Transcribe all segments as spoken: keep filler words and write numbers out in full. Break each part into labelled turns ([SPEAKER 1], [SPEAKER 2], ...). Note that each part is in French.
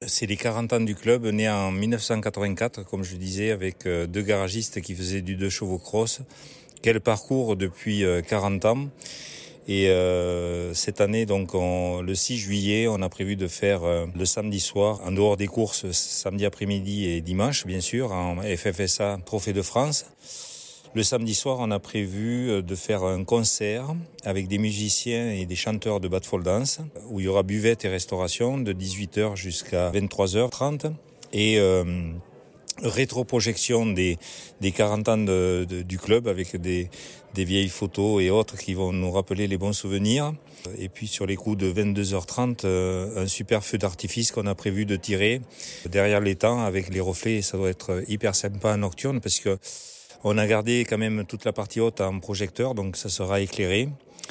[SPEAKER 1] C'est les quarante ans du club, né en dix-neuf cent quatre-vingt-quatre, comme je le disais, avec deux garagistes qui faisaient du deux chevaux cross. Quel parcours depuis quarante ans. Et euh, cette année, donc on, le six juillet, on a prévu de faire euh, le samedi soir, en dehors des courses, samedi après-midi et dimanche, bien sûr, en F F S A Trophée de France. Le samedi soir, on a prévu de faire un concert avec des musiciens et des chanteurs de Bad Fall Dance, où il y aura buvette et restauration de dix-huit heures jusqu'à vingt-trois heures trente. Et euh, rétroprojection des, des quarante ans de, de, du club avec des, des vieilles photos et autres qui vont nous rappeler les bons souvenirs. Et puis sur les coups de vingt-deux heures trente, euh, un super feu d'artifice qu'on a prévu de tirer derrière l'étang avec les reflets. Et ça doit être hyper sympa nocturne parce que on a gardé quand même toute la partie haute en projecteur, donc ça sera éclairé.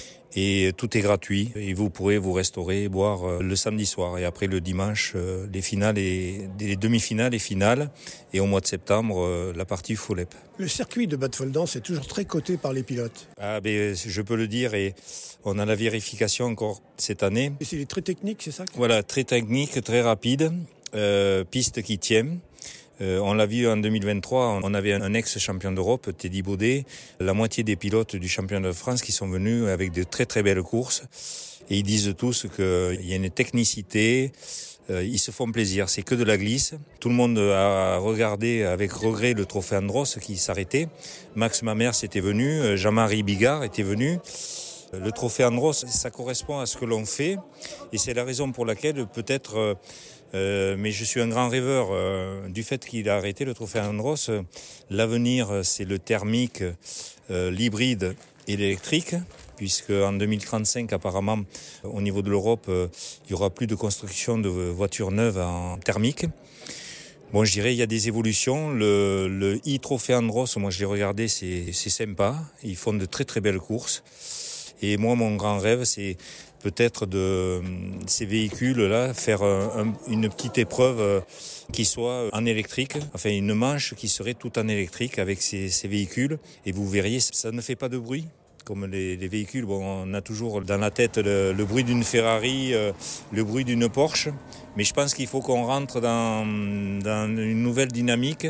[SPEAKER 1] Et tout est gratuit et vous pourrez vous restaurer et boire le samedi soir. Et après le dimanche, les finales et les demi-finales et finales. Et au mois de septembre, la partie Folep.
[SPEAKER 2] Le circuit de Bad Fall Dance est toujours très coté par les pilotes.
[SPEAKER 1] Ah ben je peux le dire et on a la vérification encore cette année.
[SPEAKER 2] Et c'est très technique, c'est ça?
[SPEAKER 1] Voilà, très technique, très rapide, euh, piste qui tient. Euh, on l'a vu en deux mille vingt-trois, on avait un ex-champion d'Europe, Teddy Baudet, la moitié des pilotes du championnat de France qui sont venus avec de très très belles courses. Et ils disent tous qu'il y a une technicité, euh, ils se font plaisir, c'est que de la glisse. Tout le monde a regardé avec regret le trophée Andros qui s'arrêtait. Max Mamers était venu, Jean-Marie Bigard était venu. Le trophée Andros, ça correspond à ce que l'on fait et c'est la raison pour laquelle peut-être... Euh, Euh, mais je suis un grand rêveur euh, du fait qu'il a arrêté le trophée Andros. Euh, l'avenir, c'est le thermique, euh, l'hybride et l'électrique, puisque en deux mille trente-cinq, apparemment, au niveau de l'Europe, euh, il y aura plus de construction de voitures neuves en thermique. Bon, je dirais, il y a des évolutions. Le, le e-trophée Andros, moi je l'ai regardé, c'est, c'est sympa. Ils font de très très belles courses. Et moi, mon grand rêve, c'est peut-être de ces véhicules-là, faire un, un, une petite épreuve qui soit en électrique, enfin une manche qui serait tout en électrique avec ces, ces véhicules. Et vous verriez, ça ne fait pas de bruit. Comme les, les véhicules, bon, on a toujours dans la tête le, le bruit d'une Ferrari, euh, le bruit d'une Porsche. Mais je pense qu'il faut qu'on rentre dans, dans une nouvelle dynamique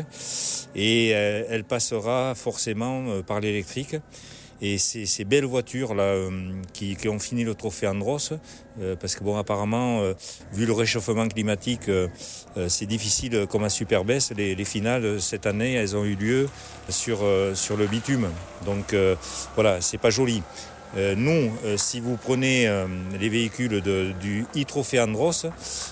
[SPEAKER 1] et euh, elle passera forcément euh, par l'électrique. Et ces, ces belles voitures là euh, qui, qui ont fini le trophée Andros, euh, parce que bon apparemment euh, vu le réchauffement climatique, euh, euh, c'est difficile comme à Superbès. Les, les finales cette année, elles ont eu lieu sur euh, sur le bitume. Donc euh, voilà, c'est pas joli. Euh, nous, euh, si vous prenez euh, les véhicules de, du e-trophée Andros,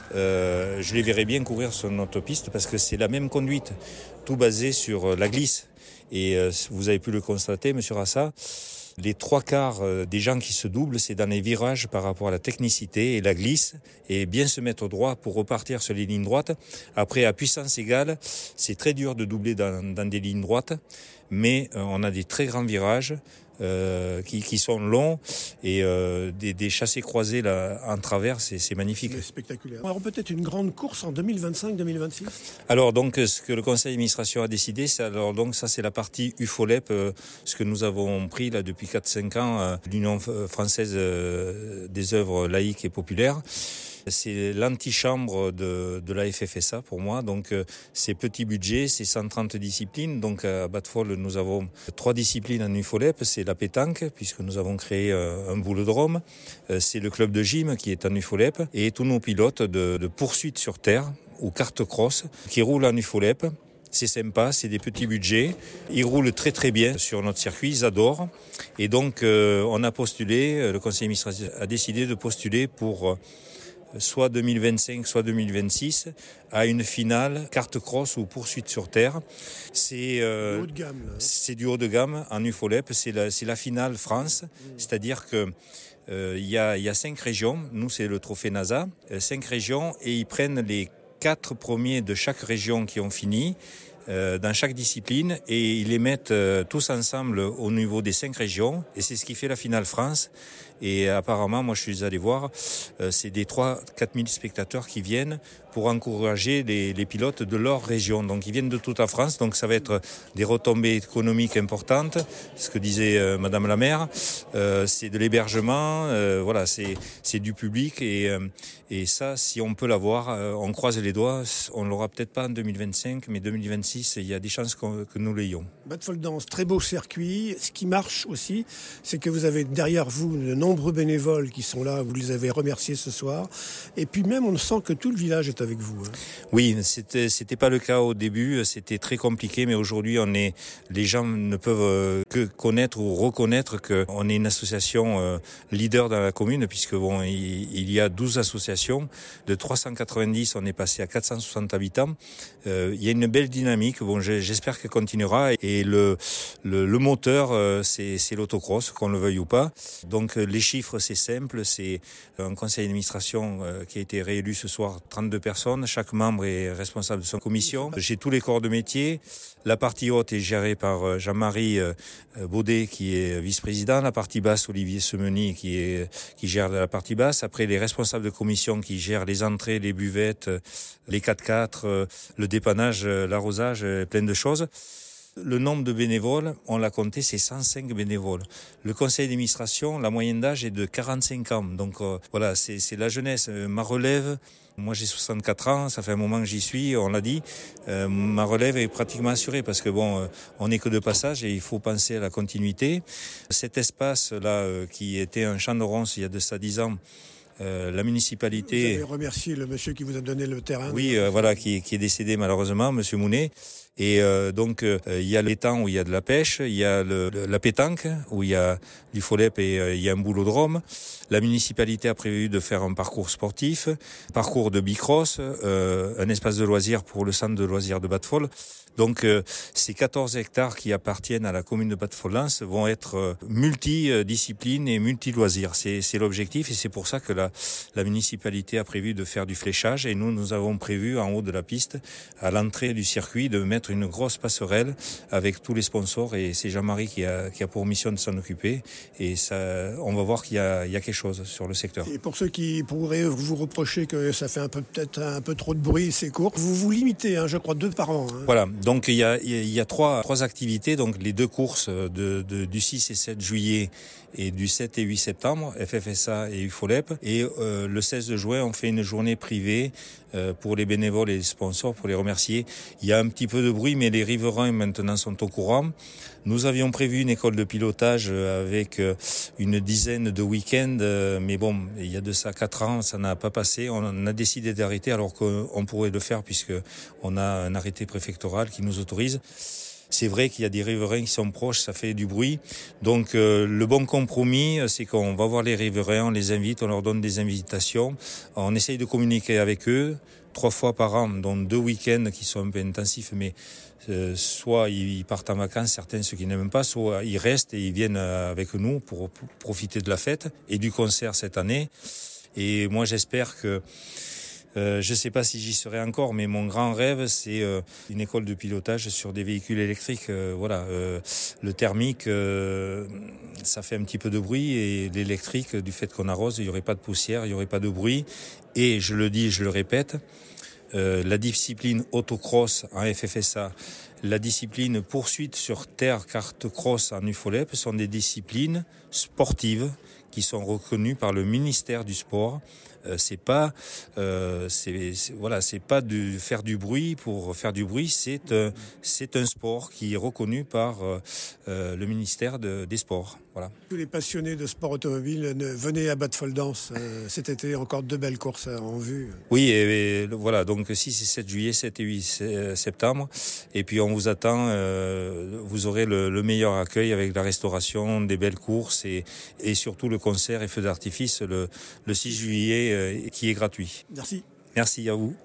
[SPEAKER 1] euh, je les verrais bien courir sur notre piste parce que c'est la même conduite, tout basé sur la glisse. Et euh, vous avez pu le constater, monsieur Rassa, les trois quarts des gens qui se doublent, c'est dans les virages par rapport à la technicité et la glisse, et bien se mettre droit pour repartir sur les lignes droites. Après, à puissance égale, c'est très dur de doubler dans, dans des lignes droites, mais euh, on a des très grands virages euh, qui, qui sont longs et euh, des, des chassés croisés là, en travers, c'est, c'est magnifique.
[SPEAKER 2] C'est spectaculaire. Alors peut-être une grande course en deux mille vingt-cinq deux mille vingt-six.
[SPEAKER 1] Alors donc ce que le conseil d'administration a décidé, c'est alors donc ça c'est la partie U F O L E P, euh, ce que nous avons pris là depuis quatre cinq ans, euh, l'Union française euh, des œuvres laïques et populaires. C'est l'antichambre de, de la F F S A pour moi. Donc euh, c'est petit budget, c'est cent trente disciplines. Donc à Bad Fall, nous avons trois disciplines en U F O L E P. C'est la pétanque, puisque nous avons créé euh, un boulodrome. Euh, c'est le club de gym qui est en U F O L E P. Et tous nos pilotes de, de poursuite sur terre ou carte cross qui roulent en U F O L E P. C'est sympa, c'est des petits budgets. Ils roulent très très bien sur notre circuit, ils adorent. Et donc euh, on a postulé, le conseil d'administration a décidé de postuler pour... Euh, soit deux mille vingt-cinq, soit deux mille vingt-six, à une finale carte cross ou poursuite sur terre. C'est, euh,
[SPEAKER 2] du haut de gamme, là.
[SPEAKER 1] C'est du haut de gamme en U F O L E P, c'est la, c'est la finale France, mmh. C'est-à-dire que euh, il y a, il y a cinq régions, nous c'est le trophée NASA, euh, cinq régions, et ils prennent les quatre premiers de chaque région qui ont fini, Euh, dans chaque discipline, et ils les mettent euh, tous ensemble au niveau des cinq régions, et c'est ce qui fait la finale France. Et apparemment, moi je suis allé voir, euh, c'est des trois à quatre mille spectateurs qui viennent pour encourager les, les pilotes de leur région. Donc ils viennent de toute la France, donc ça va être des retombées économiques importantes, ce que disait euh, Madame la maire. Euh, c'est de l'hébergement, euh, voilà, c'est, c'est du public et, euh, et ça, si on peut l'avoir, euh, on croise les doigts, on l'aura peut-être pas en deux mille vingt-cinq, mais deux mille vingt-six, il y a des chances qu'on, que nous l'ayons.
[SPEAKER 2] Bad Foldance, très beau circuit. Ce qui marche aussi, c'est que vous avez derrière vous de nombreux bénévoles qui sont là, vous les avez remerciés ce soir. Et puis même, on sent que tout le village est avec vous. Hein.
[SPEAKER 1] Oui, c'était, c'était pas le cas au début, c'était très compliqué, mais aujourd'hui, on est, les gens ne peuvent que connaître ou reconnaître qu'on est une association euh, leader dans la commune, puisque bon, il, il y a douze associations. De trois cent quatre-vingt-dix, on est passé à quatre cent soixante habitants. Euh, il y a une belle dynamique. Bon, j'espère qu'elle continuera. Et le, le, le moteur, euh, c'est, c'est l'autocross, qu'on le veuille ou pas. Donc, les chiffres, c'est simple. C'est un conseil d'administration euh, qui a été réélu ce soir, trente-deux personnes. Chaque membre est responsable de son commission. J'ai tous les corps de métier. La partie haute est gérée par Jean-Marie Baudet, qui est vice-président. La partie basse, Olivier Semeny, qui est, qui gère la partie basse. Après, les responsables de commission qui gèrent les entrées, les buvettes, les quatre-quatre, le dépannage, l'arrosage, plein de choses. Le nombre de bénévoles, on l'a compté, c'est cent cinq bénévoles. Le conseil d'administration, la moyenne d'âge est de quarante-cinq ans. Donc euh, voilà, c'est, c'est la jeunesse. Euh, ma relève, moi j'ai soixante-quatre ans, ça fait un moment que j'y suis, on l'a dit. Euh, ma relève est pratiquement assurée parce que bon, euh, on n'est que de passage et il faut penser à la continuité. Cet espace-là, euh, qui était un champ de ronces il y a de ça dix ans, Euh, la municipalité.
[SPEAKER 2] Vous avez remercié le monsieur qui vous a donné le terrain.
[SPEAKER 1] Oui, euh, voilà, qui, qui est décédé malheureusement, monsieur Mounet. Et euh, donc euh, il y a l'étang où il y a de la pêche, il y a le, le, la pétanque où il y a du folep et euh, il y a un boulodrome. La municipalité a prévu de faire un parcours sportif, parcours de bicross, euh, un espace de loisirs pour le centre de loisirs de Bad-Fold. Donc euh, ces quatorze hectares qui appartiennent à la commune de Bad-Foldance vont être euh, multidisciplines et multi-loisirs. C'est, c'est l'objectif et c'est pour ça que la, la municipalité a prévu de faire du fléchage et nous, nous avons prévu en haut de la piste, à l'entrée du circuit, de mettre une grosse passerelle avec tous les sponsors et c'est Jean-Marie qui a, qui a pour mission de s'en occuper et ça, on va voir qu'il y a, il y a quelque chose sur le secteur.
[SPEAKER 2] Et pour ceux qui pourraient vous reprocher que ça fait un peu, peut-être un peu trop de bruit, c'est court, vous vous limitez, hein, je crois, deux par an. Hein.
[SPEAKER 1] Voilà. Donc il y a, il y a trois, trois activités, donc les deux courses de, de, du six et sept juillet et du sept et huit septembre, F F S A et U F O L E P. Et euh, le seize juin, on fait une journée privée euh, pour les bénévoles et les sponsors, pour les remercier. Il y a un petit peu de bruit, mais les riverains maintenant sont au courant. Nous avions prévu une école de pilotage avec une dizaine de week-ends, mais bon, il y a de ça quatre ans, ça n'a pas passé. On a décidé d'arrêter alors qu'on pourrait le faire puisque on a un arrêté préfectoral qui nous autorise. C'est vrai qu'il y a des riverains qui sont proches, ça fait du bruit. Donc euh, le bon compromis, c'est qu'on va voir les riverains, on les invite, on leur donne des invitations. On essaye de communiquer avec eux trois fois par an, dont deux week-ends qui sont un peu intensifs, mais euh, soit ils partent en vacances, certains ceux qui n'aiment pas, soit ils restent et ils viennent avec nous pour, pour profiter de la fête et du concert cette année. Et moi j'espère que Euh, je ne sais pas si j'y serai encore, mais mon grand rêve, c'est euh, une école de pilotage sur des véhicules électriques. Euh, voilà, euh, le thermique, euh, ça fait un petit peu de bruit, et l'électrique, du fait qu'on arrose, il n'y aurait pas de poussière, il n'y aurait pas de bruit. Et je le dis, je le répète, euh, la discipline autocross en F F S A, la discipline poursuite sur terre carte cross en U F O L E P sont des disciplines sportives qui sont reconnues par le ministère du Sport. Euh, c'est pas, euh, c'est, c'est voilà, c'est pas de faire du bruit pour faire du bruit. C'est euh, c'est un sport qui est reconnu par euh, euh, le ministère de, des Sports. Voilà.
[SPEAKER 2] Tous les passionnés de sport automobile, venez à Bad-Foldance euh, cet été. Encore deux belles courses en vue.
[SPEAKER 1] Oui, et, et voilà. Donc six et sept juillet, sept et huit septembre. Et puis on vous attend. Euh, vous aurez le, le meilleur accueil avec la restauration, des belles courses et, et surtout le concert et feux d'artifice le, le six juillet. Qui est gratuit.
[SPEAKER 2] Merci.
[SPEAKER 1] Merci à vous.